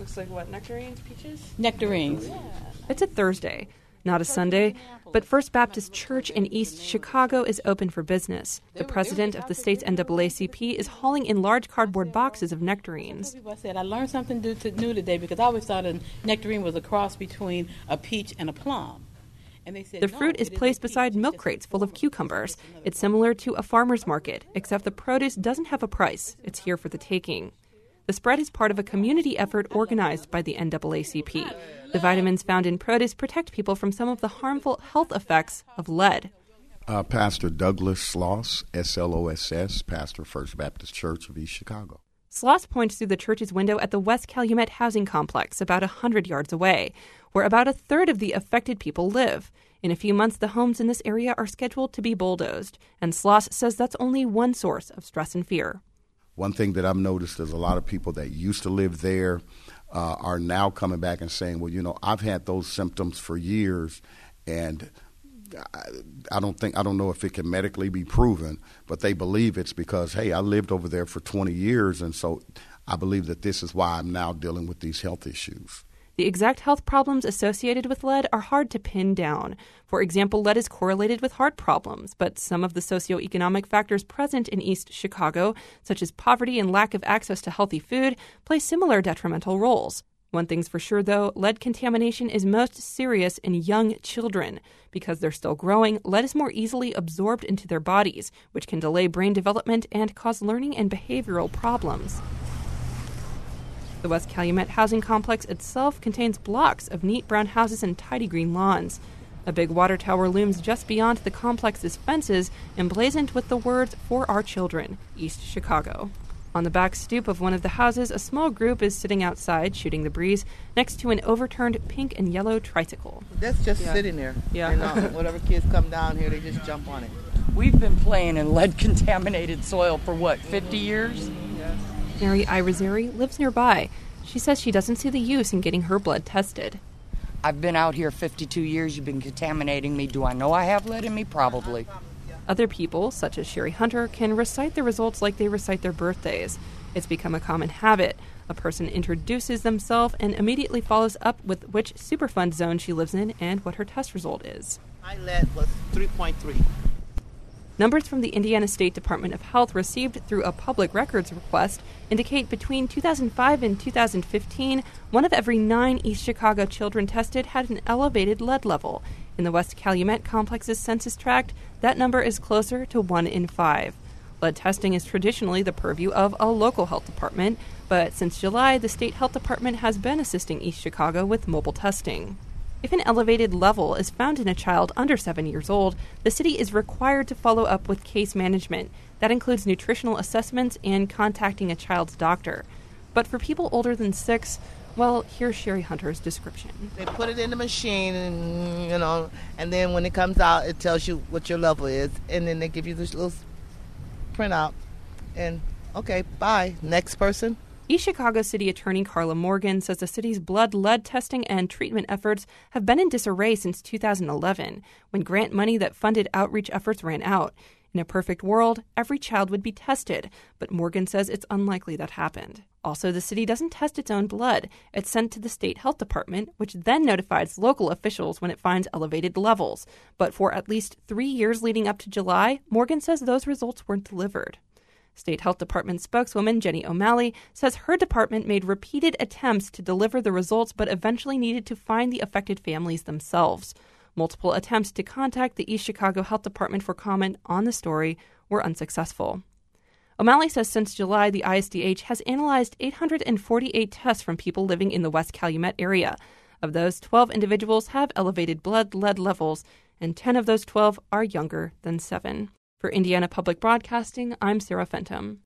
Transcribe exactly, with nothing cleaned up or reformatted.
Looks like what, nectarines, peaches? Nectarines. Yeah. It's a Thursday, not a Sunday, but First Baptist Church in East Chicago is open for business. The president of the state's N double A C P is hauling in large cardboard boxes of nectarines. I said, I learned something new today because I always thought a nectarine was a cross between a peach and a plum. And they said, the fruit is placed beside milk crates full of cucumbers. It's similar to a farmer's market, except the produce doesn't have a price. It's here for the taking. The spread is part of a community effort organized by the N double A C P. The vitamins found in produce protect people from some of the harmful health effects of lead. Uh, Pastor Douglas Sloss, S L O S S, pastor First Baptist Church of East Chicago. Sloss points through the church's window at the West Calumet housing complex about one hundred yards away, where about a third of the affected people live. In a few months, the homes in this area are scheduled to be bulldozed, and Sloss says that's only one source of stress and fear. One thing that I've noticed is a lot of people that used to live there uh, are now coming back and saying, well, you know, I've had those symptoms for years, and I, I don't think I don't know if it can medically be proven, but they believe it's because, hey, I lived over there for twenty years, and so I believe that this is why I'm now dealing with these health issues. The exact health problems associated with lead are hard to pin down. For example, lead is correlated with heart problems, but some of the socioeconomic factors present in East Chicago, such as poverty and lack of access to healthy food, play similar detrimental roles. One thing's for sure, though, lead contamination is most serious in young children. Because they're still growing, lead is more easily absorbed into their bodies, which can delay brain development and cause learning and behavioral problems. The West Calumet housing complex itself contains blocks of neat brown houses and tidy green lawns. A big water tower looms just beyond the complex's fences, emblazoned with the words, "For Our Children, East Chicago." On the back stoop of one of the houses, a small group is sitting outside, shooting the breeze, next to an overturned pink and yellow tricycle. That's just Yeah. sitting there. Yeah. And uh, whatever kids come down here, they just jump on it. We've been playing in lead-contaminated soil for, what, fifty years? Mary Irizarry lives nearby. She says she doesn't see the use in getting her blood tested. I've been out here fifty-two years. You've been contaminating me. Do I know I have lead in me? Probably. Other people, such as Sherry Hunter, can recite the results like they recite their birthdays. It's become a common habit. A person introduces themselves and immediately follows up with which Superfund zone she lives in and what her test result is. My lead was three point three. Numbers from the Indiana State Department of Health received through a public records request indicate between two thousand five and two thousand fifteen, one of every nine East Chicago children tested had an elevated lead level. In the West Calumet complex's census tract, that number is closer to one in five. Lead testing is traditionally the purview of a local health department, but since July, the state health department has been assisting East Chicago with mobile testing. If an elevated level is found in a child under seven years old, the city is required to follow up with case management. That includes nutritional assessments and contacting a child's doctor. But for people older than six, well, here's Sherry Hunter's description. They put it in the machine, and you know, and then when it comes out, it tells you what your level is, and then they give you this little printout, and okay, bye, next person. East Chicago City Attorney Carla Morgan says the city's blood lead testing and treatment efforts have been in disarray since two thousand eleven, when grant money that funded outreach efforts ran out. In a perfect world, every child would be tested, but Morgan says it's unlikely that happened. Also, the city doesn't test its own blood. It's sent to the state health department, which then notifies local officials when it finds elevated levels. But for at least three years leading up to July, Morgan says those results weren't delivered. State Health Department spokeswoman Jenny O'Malley says her department made repeated attempts to deliver the results but eventually needed to find the affected families themselves. Multiple attempts to contact the East Chicago Health Department for comment on the story were unsuccessful. O'Malley says since July, the I S D H has analyzed eight hundred forty-eight tests from people living in the West Calumet area. Of those, twelve individuals have elevated blood lead levels, and ten of those twelve are younger than seven. For Indiana Public Broadcasting, I'm Sarah Fenton.